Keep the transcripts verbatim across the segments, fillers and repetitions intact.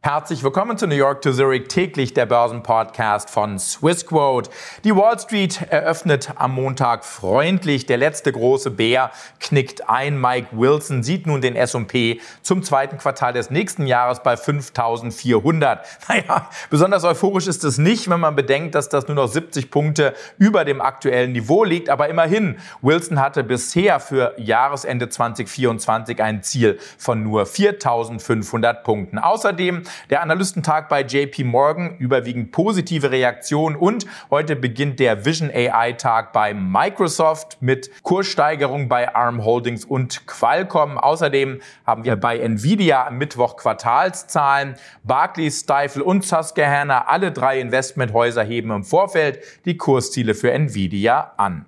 Herzlich willkommen zu New York to Zurich, täglich der Börsenpodcast von Swissquote. Die Wall Street eröffnet am Montag freundlich. Der letzte große Bär knickt ein. Mike Wilson sieht nun den S und P zum zweiten Quartal des nächsten Jahres bei fünftausendvierhundert. Naja, besonders euphorisch ist es nicht, wenn man bedenkt, dass das nur noch siebzig Punkte über dem aktuellen Niveau liegt. Aber immerhin, Wilson hatte bisher für Jahresende zweitausendvierundzwanzig ein Ziel von nur viertausendfünfhundert Punkten. Außerdem der Analystentag bei J P Morgan, überwiegend positive Reaktionen, und heute beginnt der Vision A I-Tag bei Microsoft mit Kurssteigerung bei Arm Holdings und Qualcomm. Außerdem haben wir bei Nvidia am Mittwoch Quartalszahlen. Barclays, Stifel und Susquehanna, alle drei Investmenthäuser, heben im Vorfeld die Kursziele für Nvidia an.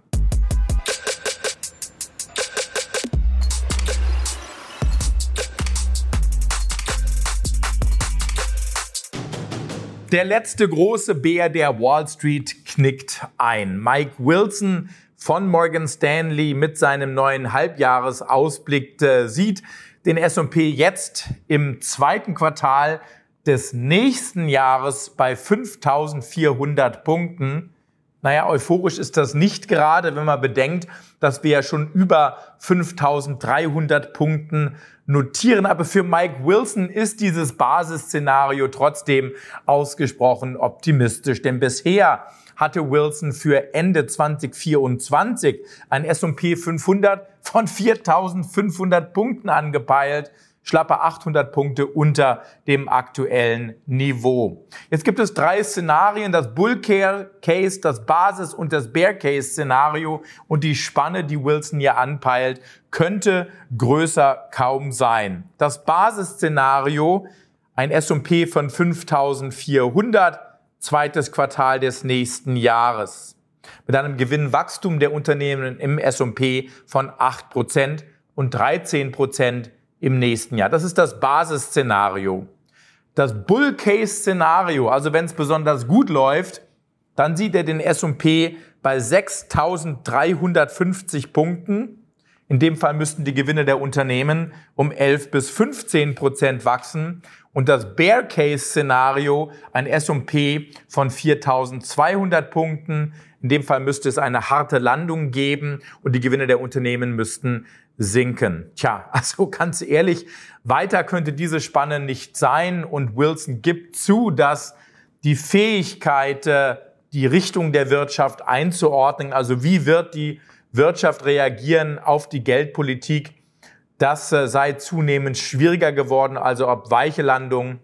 Der letzte große Bär der Wall Street knickt ein. Mike Wilson von Morgan Stanley mit seinem neuen Halbjahresausblick äh, sieht den S und P jetzt im zweiten Quartal des nächsten Jahres bei fünftausendvierhundert Punkten. Naja, euphorisch ist das nicht gerade, wenn man bedenkt, dass wir ja schon über fünftausenddreihundert Punkten notieren. Aber für Mike Wilson ist dieses Basisszenario trotzdem ausgesprochen optimistisch. Denn bisher hatte Wilson für Ende zweitausendvierundzwanzig ein S und P fünfhundert von viertausendfünfhundert Punkten angepeilt. Schlappe achthundert Punkte unter dem aktuellen Niveau. Jetzt gibt es drei Szenarien, das Bull Case, das Basis- und das Bear Case Szenario, und die Spanne, die Wilson hier anpeilt, könnte größer kaum sein. Das Basisszenario, ein S und P von fünftausendvierhundert, zweites Quartal des nächsten Jahres, mit einem Gewinnwachstum der Unternehmen im S und P von acht Prozent und dreizehn Prozent im nächsten Jahr. Das ist das Basisszenario. Das Bull-Case-Szenario, also wenn es besonders gut läuft, dann sieht er den S und P bei sechstausenddreihundertfünfzig Punkten. In dem Fall müssten die Gewinne der Unternehmen um elf bis fünfzehn Prozent wachsen. Und das Bear-Case-Szenario, ein S und P von viertausendzweihundert Punkten. In dem Fall müsste es eine harte Landung geben und die Gewinne der Unternehmen müssten sinken. Tja, also ganz ehrlich, weiter könnte diese Spanne nicht sein, und Wilson gibt zu, dass die Fähigkeit, die Richtung der Wirtschaft einzuordnen, also wie wird die Wirtschaft reagieren auf die Geldpolitik, das sei zunehmend schwieriger geworden, also ob weiche Landung,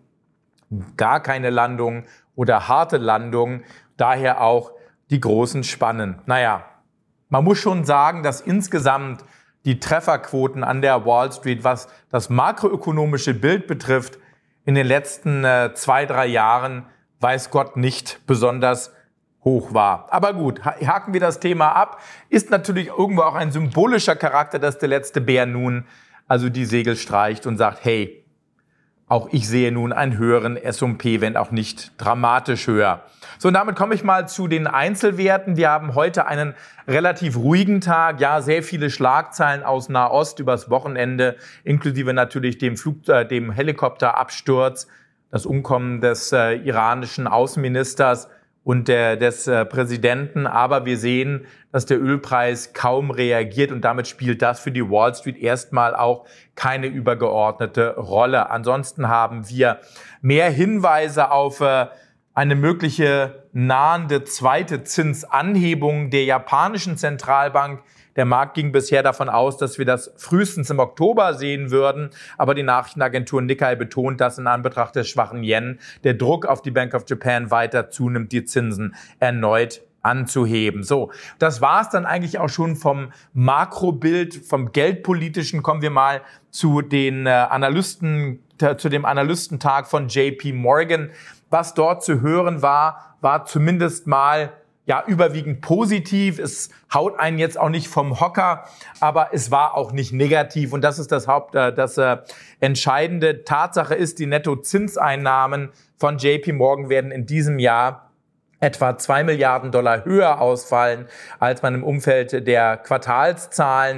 gar keine Landung oder harte Landung, daher auch die großen Spannen. Naja, man muss schon sagen, dass insgesamt die Trefferquoten an der Wall Street, was das makroökonomische Bild betrifft, in den letzten äh, zwei, drei Jahren, weiß Gott, nicht besonders hoch war. Aber gut, haken wir das Thema ab. Ist natürlich irgendwo auch ein symbolischer Charakter, dass der letzte Bär nun also die Segel streicht und sagt, hey, auch ich sehe nun einen höheren S und P, wenn auch nicht dramatisch höher. So, und damit komme ich mal zu den Einzelwerten. Wir haben heute einen relativ ruhigen Tag. Ja, sehr viele Schlagzeilen aus Nahost übers Wochenende, inklusive natürlich dem Flug, äh, dem Helikopterabsturz, das Umkommen des äh, iranischen Außenministers und der, des äh, Präsidenten. Aber wir sehen, dass der Ölpreis kaum reagiert, und damit spielt das für die Wall Street erstmal auch keine übergeordnete Rolle. Ansonsten haben wir mehr Hinweise auf äh, eine mögliche nahende zweite Zinsanhebung der japanischen Zentralbank. Der Markt ging bisher davon aus, dass wir das frühestens im Oktober sehen würden. Aber die Nachrichtenagentur Nikkei betont, dass in Anbetracht des schwachen Yen der Druck auf die Bank of Japan weiter zunimmt, die Zinsen erneut anzuheben. So, das war's dann eigentlich auch schon vom Makrobild, vom Geldpolitischen. Kommen wir mal zu den äh, Analysten, zu dem Analystentag von J P Morgan. Was dort zu hören war, war zumindest mal ja überwiegend positiv. Es haut einen jetzt auch nicht vom Hocker, aber es war auch nicht negativ. Und das ist das Haupt, äh, das äh, entscheidende. Tatsache ist, die Nettozinseinnahmen von J P Morgan werden in diesem Jahr etwa zwei Milliarden Dollar höher ausfallen, als man im Umfeld der Quartalszahlen für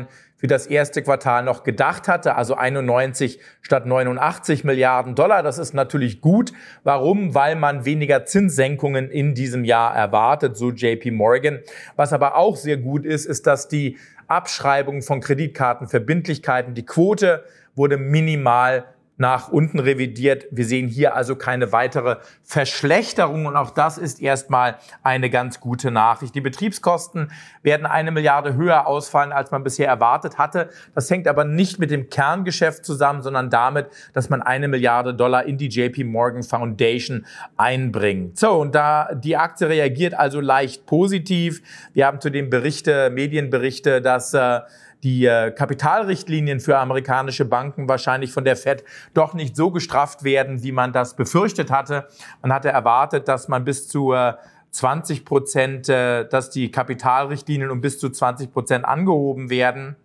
für das erste Quartal noch gedacht hatte, also einundneunzig statt neunundachtzig Milliarden Dollar. Das ist natürlich gut. Warum? Weil man weniger Zinssenkungen in diesem Jahr erwartet, so J P Morgan. Was aber auch sehr gut ist, ist, dass die Abschreibung von Kreditkartenverbindlichkeiten, die Quote wurde minimal nach unten revidiert. Wir sehen hier also keine weitere Verschlechterung und auch das ist erstmal eine ganz gute Nachricht. Die Betriebskosten werden eine Milliarde höher ausfallen, als man bisher erwartet hatte. Das hängt aber nicht mit dem Kerngeschäft zusammen, sondern damit, dass man eine Milliarde Dollar in die J P Morgan Foundation einbringt. So, und da die Aktie reagiert also leicht positiv. Wir haben zudem Berichte, Medienberichte, dass äh, die äh, Kapitalrichtlinien für amerikanische Banken wahrscheinlich von der Fed doch nicht so gestrafft werden, wie man das befürchtet hatte. Man hatte erwartet, dass man bis zu äh, zwanzig Prozent, äh, dass die Kapitalrichtlinien um bis zu zwanzig Prozent angehoben werden.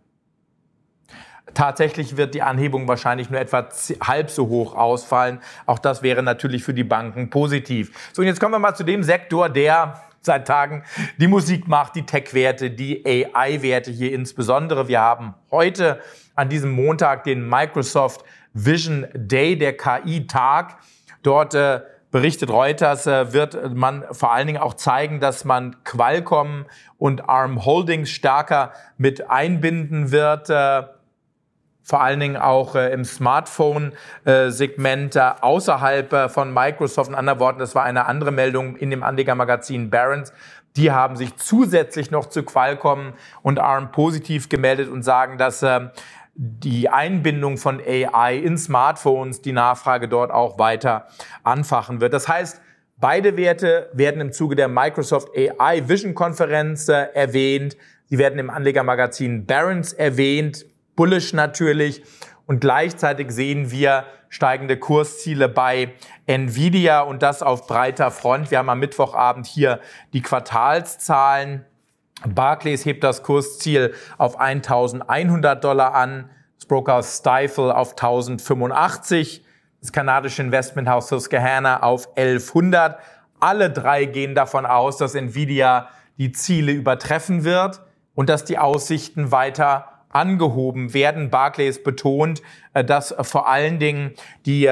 Tatsächlich wird die Anhebung wahrscheinlich nur etwa halb so hoch ausfallen. Auch das wäre natürlich für die Banken positiv. So, und jetzt kommen wir mal zu dem Sektor, der seit Tagen die Musik macht, die Tech-Werte, die A I-Werte hier insbesondere. Wir haben heute an diesem Montag den Microsoft Vision Day, der K I-Tag. Dort äh, berichtet Reuters, äh, wird man vor allen Dingen auch zeigen, dass man Qualcomm und Arm Holdings stärker mit einbinden wird. Äh, vor allen Dingen auch äh, im Smartphone-Segment äh, außerhalb äh, von Microsoft. In anderen Worten, das war eine andere Meldung in dem Anlegermagazin Barron's. Die haben sich zusätzlich noch zu Qualcomm und Arm positiv gemeldet und sagen, dass äh, die Einbindung von A I in Smartphones die Nachfrage dort auch weiter anfachen wird. Das heißt, beide Werte werden im Zuge der Microsoft A I Vision Konferenz äh, erwähnt. Sie werden im Anlegermagazin Barron's erwähnt. Bullish natürlich. Und gleichzeitig sehen wir steigende Kursziele bei Nvidia und das auf breiter Front. Wir haben am Mittwochabend hier die Quartalszahlen. Barclays hebt das Kursziel auf eintausendeinhundert Dollar an. Das Broker Stifel auf tausendfünfundachtzig. Das kanadische Investmenthaus Susquehanna auf elfhundert. Alle drei gehen davon aus, dass Nvidia die Ziele übertreffen wird und dass die Aussichten weiter angehoben werden. Barclays betont, dass vor allen Dingen die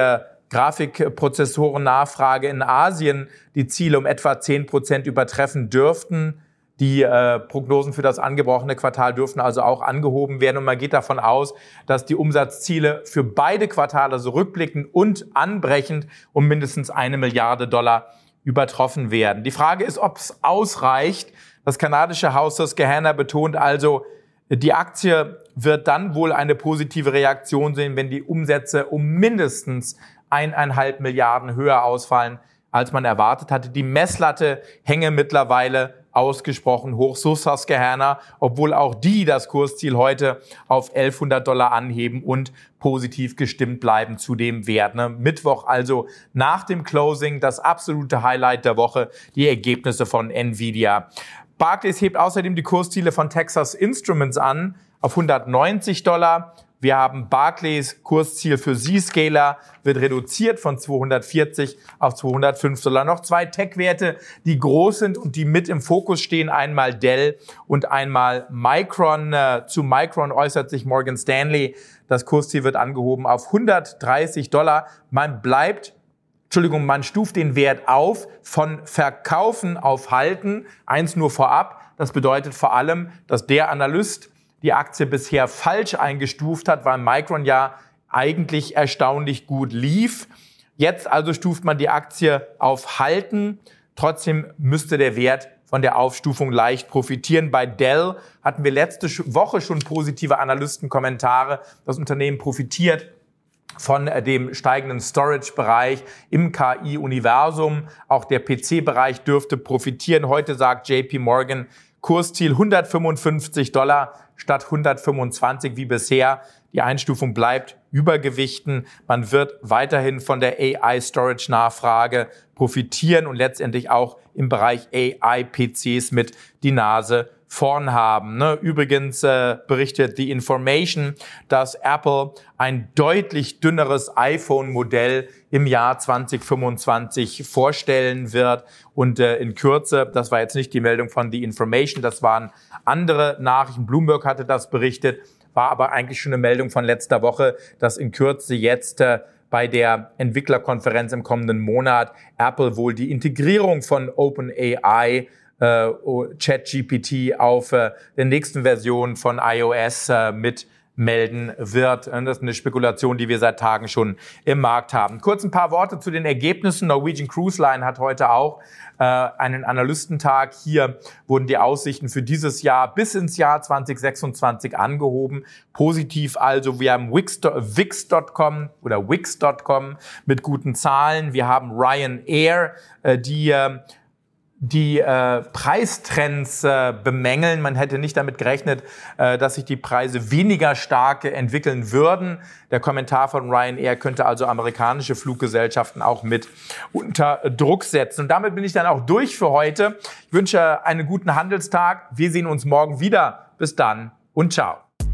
Grafikprozessoren-Nachfrage in Asien die Ziele um etwa zehn Prozent übertreffen dürften. Die äh, Prognosen für das angebrochene Quartal dürfen also auch angehoben werden. Und man geht davon aus, dass die Umsatzziele für beide Quartale, also rückblickend und anbrechend, um mindestens eine Milliarde Dollar übertroffen werden. Die Frage ist, ob es ausreicht. Das kanadische Haus Susquehanna betont also, die Aktie wird dann wohl eine positive Reaktion sehen, wenn die Umsätze um mindestens eineinhalb Milliarden höher ausfallen, als man erwartet hatte. Die Messlatte hänge mittlerweile ausgesprochen hoch, so Susquehanna, obwohl auch die das Kursziel heute auf elfhundert Dollar anheben und positiv gestimmt bleiben zu dem Wert. Ne? Mittwoch also nach dem Closing das absolute Highlight der Woche, die Ergebnisse von Nvidia. Barclays hebt außerdem die Kursziele von Texas Instruments an auf hundertneunzig Dollar. Wir haben Barclays Kursziel für Zscaler wird reduziert von zweihundertvierzig auf zweihundertfünf Dollar. Noch zwei Tech-Werte, die groß sind und die mit im Fokus stehen. Einmal Dell und einmal Micron. Äh, zu Micron äußert sich Morgan Stanley. Das Kursziel wird angehoben auf hundertdreißig Dollar. Man bleibt Entschuldigung, man stuft den Wert auf von Verkaufen auf Halten. Eins nur vorab. Das bedeutet vor allem, dass der Analyst die Aktie bisher falsch eingestuft hat, weil Micron ja eigentlich erstaunlich gut lief. Jetzt also stuft man die Aktie auf Halten. Trotzdem müsste der Wert von der Aufstufung leicht profitieren. Bei Dell hatten wir letzte Woche schon positive Analystenkommentare. Das Unternehmen profitiert von dem steigenden Storage-Bereich im K I-Universum. Auch der P C-Bereich dürfte profitieren. Heute sagt J P Morgan, Kursziel hundertfünfundfünfzig Dollar statt hundertfünfundzwanzig wie bisher. Die Einstufung bleibt Übergewichten. Man wird weiterhin von der A I-Storage-Nachfrage profitieren und letztendlich auch im Bereich A I-P Cs mit die Nase vorn haben. Ne? Übrigens äh, berichtet The Information, dass Apple ein deutlich dünneres iPhone-Modell im Jahr zwanzig fünfundzwanzig vorstellen wird. Und äh, in Kürze, das war jetzt nicht die Meldung von The Information, das waren andere Nachrichten. Bloomberg hatte das berichtet, war aber eigentlich schon eine Meldung von letzter Woche, dass in Kürze jetzt äh, bei der Entwicklerkonferenz im kommenden Monat Apple wohl die Integrierung von OpenAI, äh, ChatGPT auf äh, der nächsten Version von iOS äh, mit melden wird. Das ist eine Spekulation, die wir seit Tagen schon im Markt haben. Kurz ein paar Worte zu den Ergebnissen. Norwegian Cruise Line hat heute auch äh, einen Analystentag. Hier wurden die Aussichten für dieses Jahr bis ins Jahr zwanzig sechsundzwanzig angehoben. Positiv also, wir haben Wix Punkt com oder Wix Punkt com mit guten Zahlen. Wir haben Ryanair, äh, die äh, die äh, Preistrends äh, bemängeln. Man hätte nicht damit gerechnet, äh, dass sich die Preise weniger stark äh, entwickeln würden. Der Kommentar von Ryanair könnte also amerikanische Fluggesellschaften auch mit unter Druck setzen. Und damit bin ich dann auch durch für heute. Ich wünsche einen guten Handelstag. Wir sehen uns morgen wieder. Bis dann und ciao.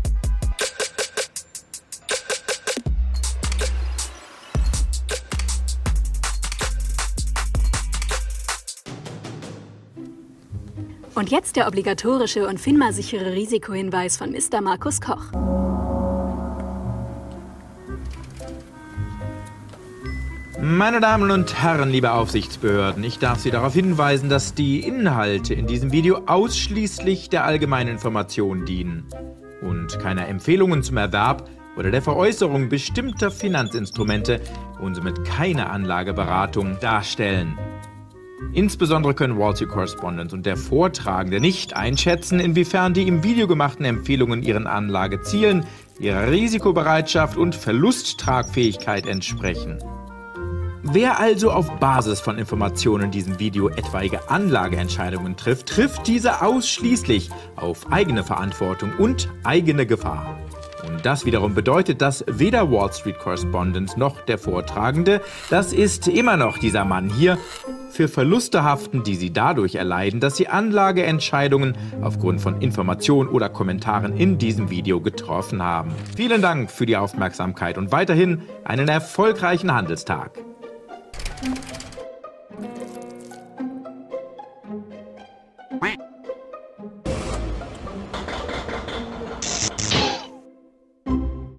Und jetzt der obligatorische und FINMA-sichere Risikohinweis von Mister Markus Koch. Meine Damen und Herren, liebe Aufsichtsbehörden, ich darf Sie darauf hinweisen, dass die Inhalte in diesem Video ausschließlich der allgemeinen Information dienen und keine Empfehlungen zum Erwerb oder der Veräußerung bestimmter Finanzinstrumente und somit keine Anlageberatung darstellen. Insbesondere können Wall Street Correspondent und der Vortragende nicht einschätzen, inwiefern die im Video gemachten Empfehlungen ihren Anlagezielen, ihrer Risikobereitschaft und Verlusttragfähigkeit entsprechen. Wer also auf Basis von Informationen in diesem Video etwaige Anlageentscheidungen trifft, trifft diese ausschließlich auf eigene Verantwortung und eigene Gefahr. Und das wiederum bedeutet, dass weder Wall Street Correspondent noch der Vortragende, das ist immer noch dieser Mann hier, für Verluste haften, die sie dadurch erleiden, dass sie Anlageentscheidungen aufgrund von Informationen oder Kommentaren in diesem Video getroffen haben. Vielen Dank für die Aufmerksamkeit und weiterhin einen erfolgreichen Handelstag. Quack.